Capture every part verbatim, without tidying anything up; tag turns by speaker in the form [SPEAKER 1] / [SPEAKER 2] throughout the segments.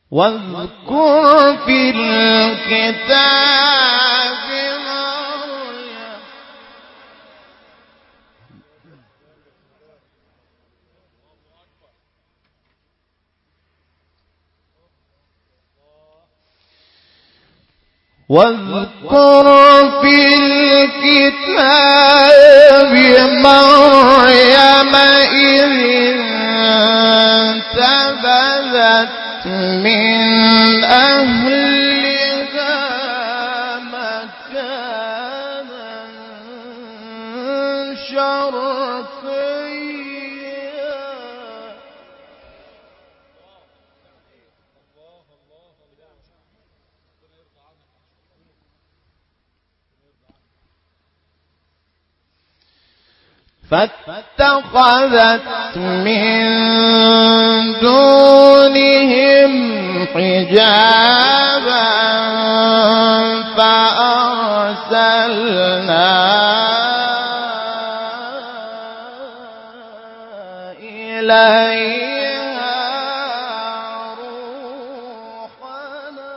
[SPEAKER 1] واذكر في الكتاب مريم واذكر في الكتاب مريم إذ انتبذت من أهلها مكانا شرقيا فاتخذت من دونهم حجابا فأرسلنا إليها روحنا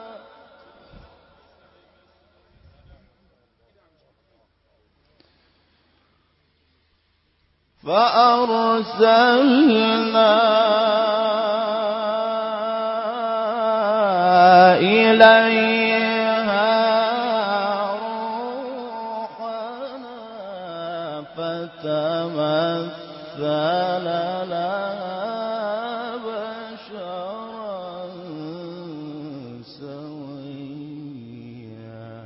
[SPEAKER 1] فأرسلنا إليها روحنا فتمثل لها بشرا سويا.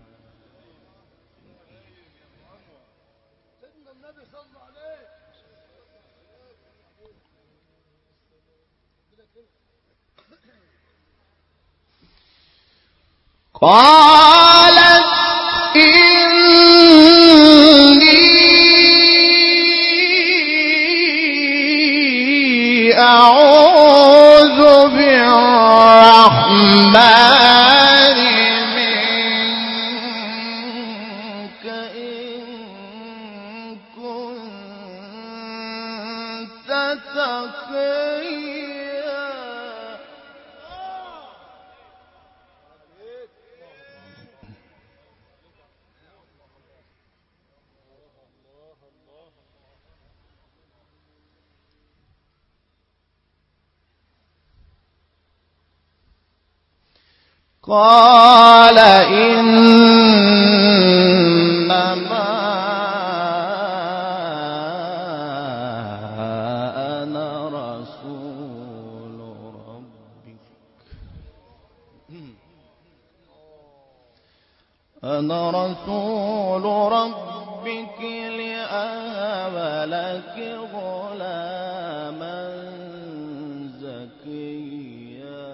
[SPEAKER 1] قالت إني أعوذ بالرحمن منك إن كنت تقيا. قال إنما أنا رسول ربك أنا رسول ربك لأهب لك غلاما زكيا.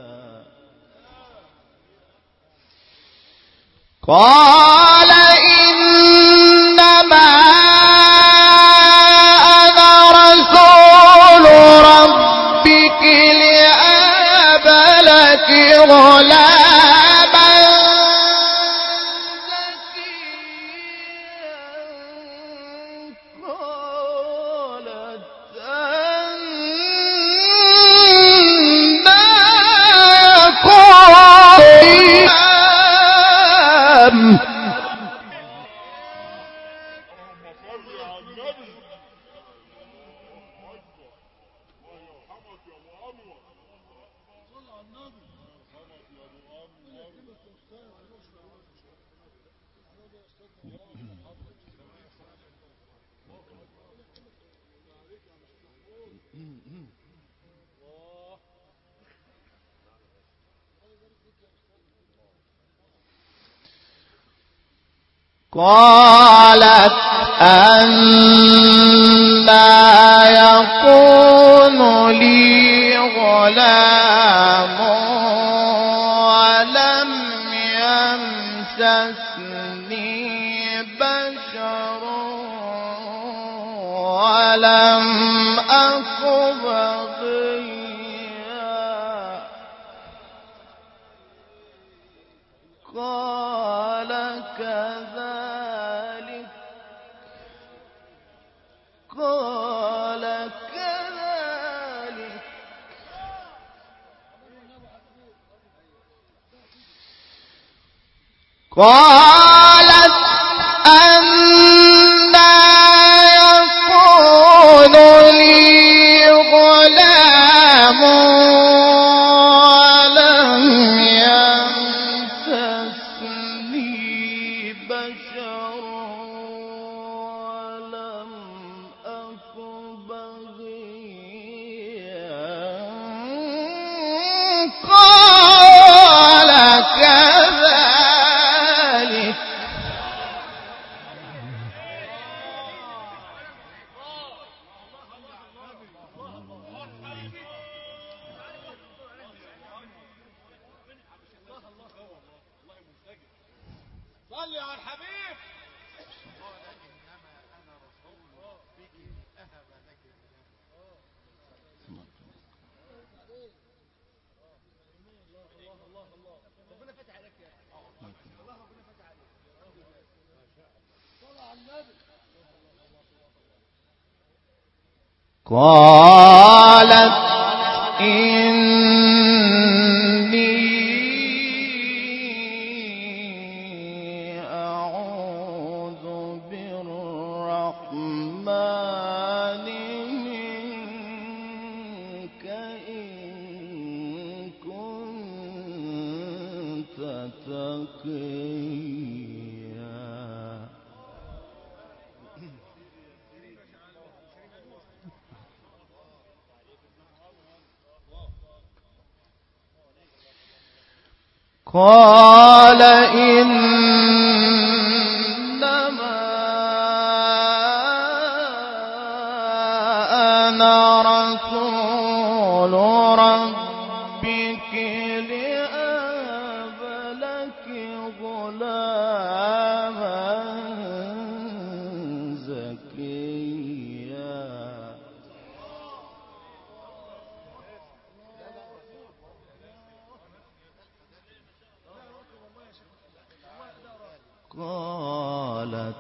[SPEAKER 1] قال إنما أنا رسول ربك لأهب لك غلاما زكيا. قالت أنا يكون قالت أنى يكون لي غلام ولم يمسسني بشر ولم أك بغيا. قال كذلك قال كذلك قالت أنى يكون لي غلام ولم يمسسني بشر ولم أك بغيا قال كذلك
[SPEAKER 2] صلي على الحبيب. ربنا فتح عليك يا الله، ربنا فتح عليك. صلى على النبي.
[SPEAKER 1] قالت إني أعوذ بالرحمن منك إن كنت تقيا. قال إنما أنا رسول ربك لأهب لك غلاما زكيا. قالت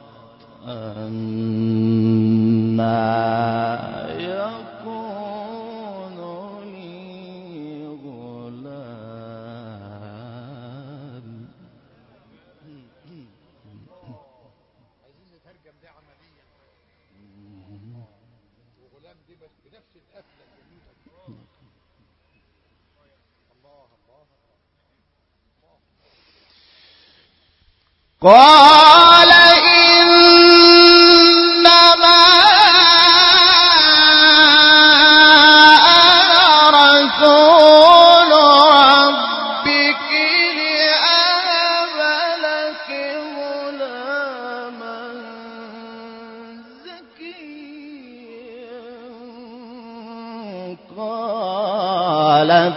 [SPEAKER 1] أنى يكون لي غلام.
[SPEAKER 2] عايزين نترجم دي عمليا. وغلام دي بس بنفس القفله اللي الله الله.
[SPEAKER 1] قال إنما أنا رسول ربك لأهب لك غلاما زكيا. قالت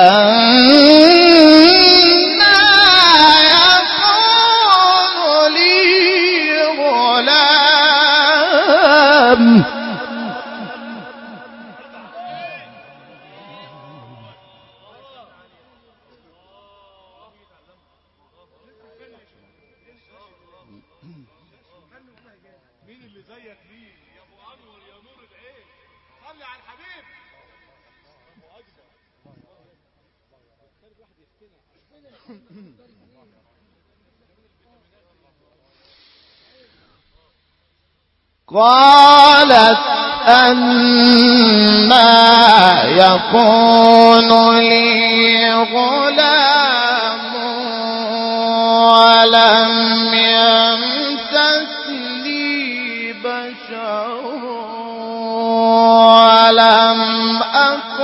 [SPEAKER 2] مين اللي زيك ليه يا ابو انور يا نور العين؟ صلي على الحبيب.
[SPEAKER 1] قالت أنى يكون لي غلام ولم يمسسني بشر ولم أك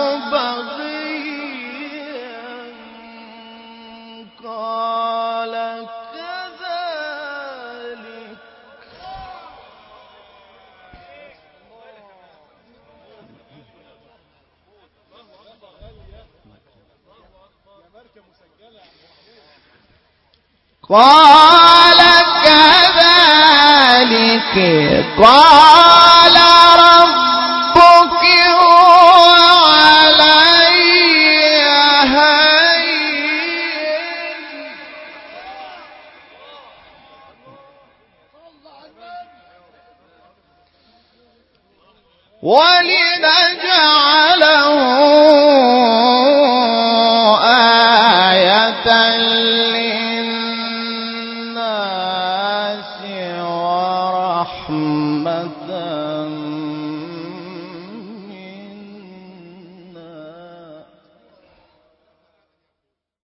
[SPEAKER 1] بغيا قال كذلك قال كذلك قال ربك هو علي هين ولنجعله آية للناس رحمة